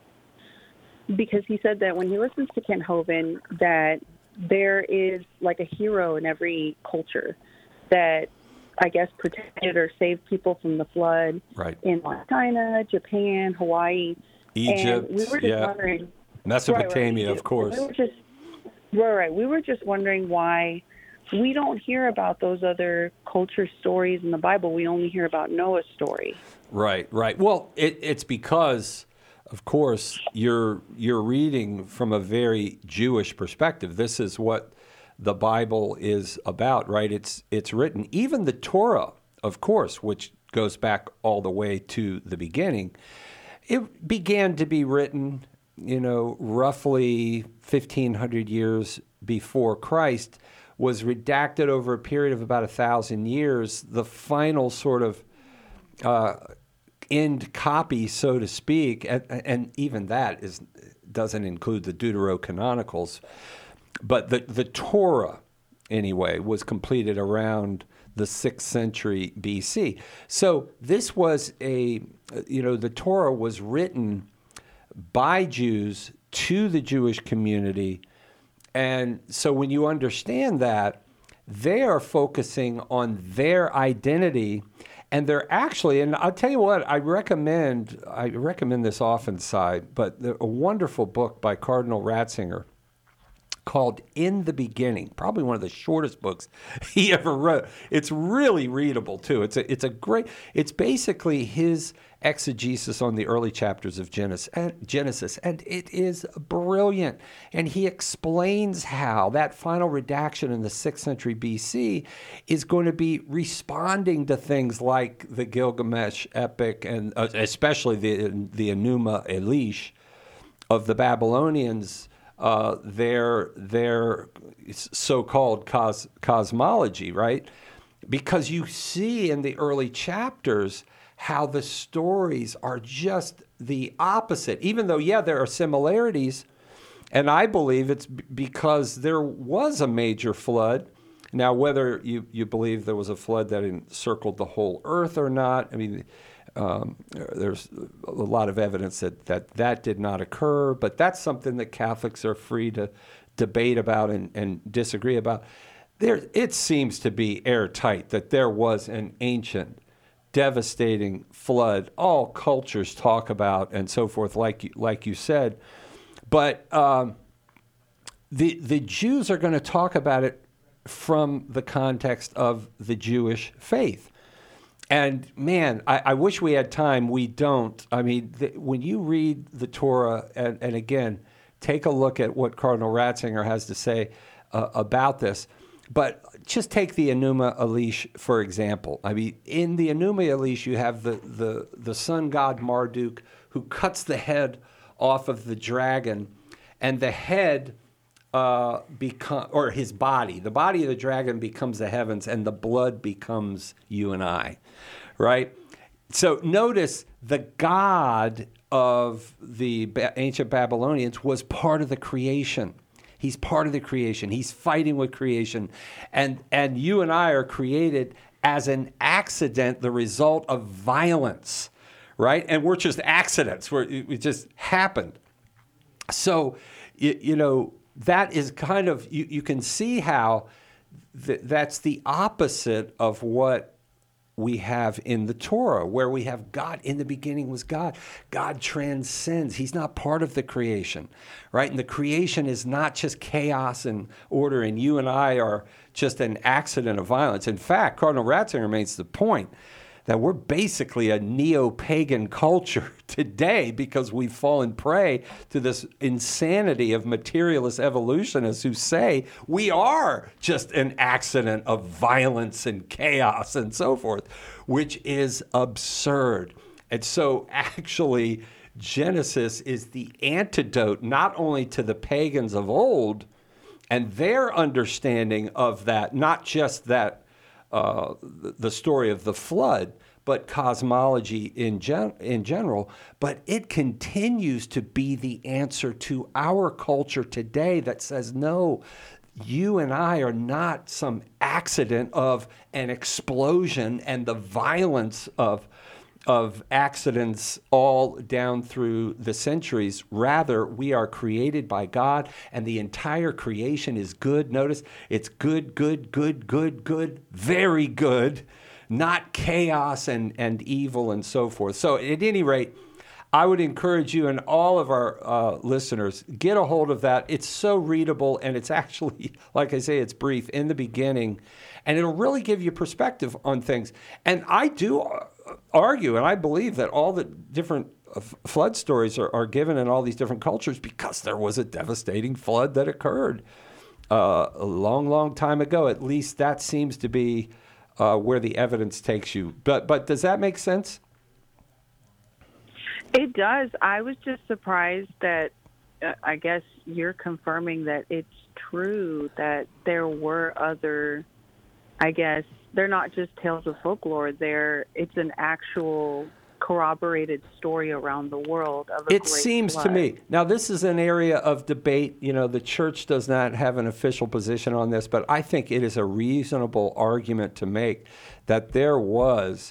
because he said that when he listens to Kent Hovind, that there is like a hero in every culture that I guess protected or saved people from the flood Right. in like China, Japan, Hawaii. Egypt, And we were just yeah. wondering. Mesopotamia, right, right, of course. We were just, right, right. We were just wondering why we don't hear about those other culture stories in the Bible. We only hear about Noah's story. Right, right. Well, it, it's because, of course, you're you're reading from a very Jewish perspective. This is what the Bible is about, right? It's it's written. Even the Torah, of course, which goes back all the way to the beginning, it began to be written, you know, roughly fifteen hundred years before Christ, was redacted over a period of about a thousand years. The final sort of uh, end copy, so to speak, and, and even that is doesn't include the Deuterocanonicals, but the, the Torah, anyway, was completed around the sixth century B C. So this was a, you know, the Torah was written by Jews to the Jewish community. And so when you understand that, they are focusing on their identity, and they're actually, and I'll tell you what, I recommend, I recommend this often, side, but a wonderful book by Cardinal Ratzinger called In the Beginning, probably one of the shortest books he ever wrote. It's really readable too. It's a, it's a great, it's basically his exegesis on the early chapters of Genesis, and Genesis, and it is brilliant. And he explains how that final redaction in the sixth century B C is going to be responding to things like the Gilgamesh epic, and uh, especially the the Enuma Elish of the Babylonians. Uh, their their so-called cos- cosmology, right? Because you see in the early chapters how the stories are just the opposite. Even though, yeah, there are similarities, and I believe it's b- because there was a major flood. Now, whether you, you believe there was a flood that encircled the whole earth or not, I mean, Um, there's a lot of evidence that, that that did not occur, but that's something that Catholics are free to debate about and, and disagree about. There, it seems to be airtight that there was an ancient, devastating flood. All cultures talk about and so forth, like you, like you said. But um, the the Jews are going to talk about it from the context of the Jewish faith. And man, I, I wish we had time. We don't. I mean, the, when you read the Torah, and, and again, take a look at what Cardinal Ratzinger has to say uh, about this. but just take the Enuma Elish, for example. I mean, in the Enuma Elish, you have the, the, the sun god Marduk who cuts the head off of the dragon, and the head uh, become, or his body, the body of the dragon becomes the heavens, and the blood becomes you and I, right? So notice the god of the ba- ancient Babylonians was part of the creation. He's part of the creation. He's fighting with creation. And, and you and I are created as an accident, the result of violence, right? And we're just accidents. We're, it just happened. So, you, you know, that is kind of, you, you can see how th- that's the opposite of what we have in the Torah, where we have God. In the beginning was God. God transcends. He's not part of the creation, right? And the creation is not just chaos and order, and you and I are just an accident of violence. In fact, Cardinal Ratzinger makes the point that we're basically a neo-pagan culture today because we've fallen prey to this insanity of materialist evolutionists who say we are just an accident of violence and chaos and so forth, which is absurd. And so actually, Genesis is the antidote not only to the pagans of old and their understanding of that, not just that Uh, the story of the flood, but cosmology in gen- in general. But it continues to be the answer to our culture today that says, no, you and I are not some accident of an explosion and the violence of of accidents all down through the centuries. Rather, we are created by God, and the entire creation is good. Notice, it's good, good, good, good, good, very good, not chaos and, and evil and so forth. So at any rate, I would encourage you and all of our uh, listeners, get a hold of that. It's so readable, and it's actually, like I say, it's brief in the beginning, and it'll really give you perspective on things. And I do argue, and I believe that all the different uh, flood stories are, are given in all these different cultures because there was a devastating flood that occurred uh, a long, long time ago. At least that seems to be uh, where the evidence takes you. But but does that make sense? It does. I was just surprised that uh, I guess you're confirming that it's true that there were other, I guess, they're not just tales of folklore. They're, it's an actual corroborated story around the world of a It great seems flood. to me. Now, this is an area of debate. You know, the church does not have an official position on this, but I think it is a reasonable argument to make that there was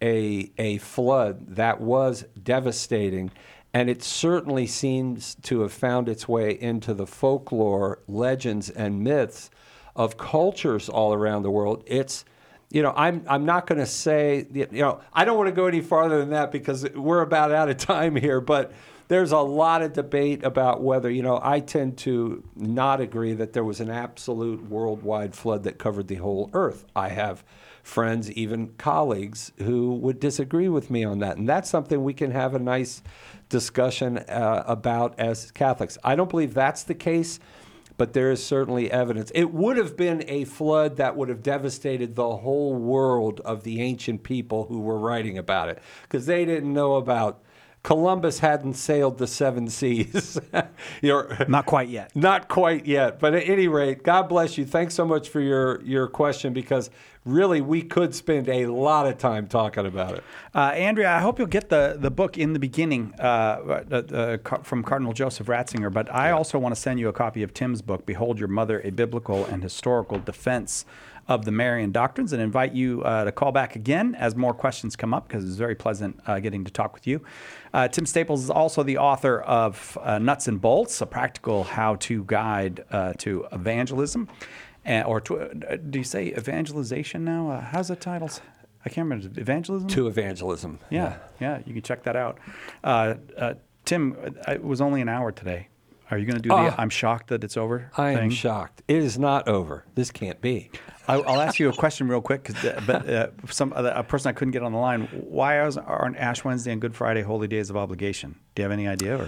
a a flood that was devastating, and it certainly seems to have found its way into the folklore, legends, and myths of cultures all around the world. It's, you know, I'm I'm not going to say, you know, I don't want to go any farther than that because we're about out of time here, but there's a lot of debate about whether, you know, I tend to not agree that there was an absolute worldwide flood that covered the whole earth. I have friends, even colleagues, who would disagree with me on that. And that's something we can have a nice discussion uh, about as Catholics. I don't believe that's the case, but there is certainly evidence. It would have been a flood that would have devastated the whole world of the ancient people who were writing about it, because they didn't know about Columbus hadn't sailed the seven seas. You're, not quite yet. Not quite yet. But at any rate, God bless you. Thanks so much for your, your question, because really we could spend a lot of time talking about it. Uh, Andrea, I hope you'll get the, the book In the Beginning uh, uh, uh, from Cardinal Joseph Ratzinger. But I also want to send you a copy of Tim's book, Behold Your Mother, A Biblical and Historical Defense of the Marian Doctrines, and invite you uh, to call back again as more questions come up, because it's very pleasant uh, getting to talk with you. Uh, Tim Staples is also the author of uh, Nuts and Bolts, a practical how-to guide uh, to evangelism. Uh, or to, uh, do you say evangelization now? Uh, how's the title? I can't remember. Evangelism? To evangelism. Yeah, yeah, you can check that out. Uh, uh, Tim, it was only an hour today. Are you going to do the Uh, I'm shocked that it's over I thing? am shocked. It is not over. This can't be. I, I'll ask you a question real quick, cause, uh, but uh, some uh, a person I couldn't get on the line. Why aren't Ash Wednesday and Good Friday holy days of obligation? Do you have any idea? Or?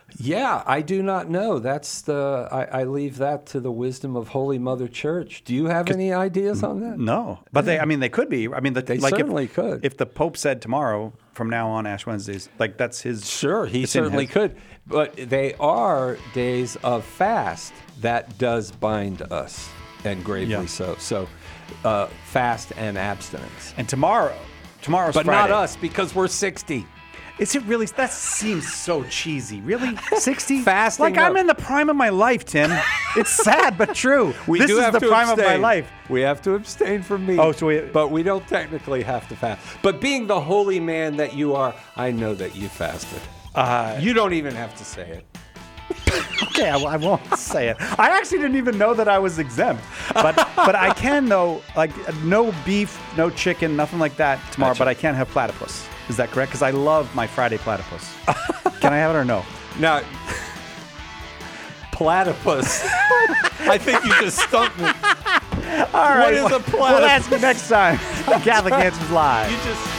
Yeah, I do not know. That's the I, I leave that to the wisdom of Holy Mother Church. Do you have any ideas on that? No, but they. I mean, they could be. I mean, the, They like certainly if, could. If the Pope said tomorrow, from now on, Ash Wednesdays, like that's his. Sure, he it's in certainly his- could. But they are days of fast that does bind us, and gravely Yeah. so. So, uh, fast and abstinence. And tomorrow, tomorrow's but Friday. not us because we're sixty. Is it really? That seems so cheesy. Really, sixty? Fasting Like I'm up. in the prime of my life, Tim. It's sad but true. We this do is have the to prime abstain. of my life. We have to abstain from meat. Oh, so we- but we don't technically have to fast. But being the holy man that you are, I know that you fasted. Uh, you don't even have to say it. Okay, I, I won't say it. I actually didn't even know that I was exempt, but but I can though. Like no beef, no chicken, nothing like that tomorrow. Gotcha. But I can have platypus. Is that correct? Because I love my Friday platypus. Can I have it or no? Now, platypus. I think you just stumped me. All right. What is a We'll platypus? ask you next time. Catholic Answers Live. You just.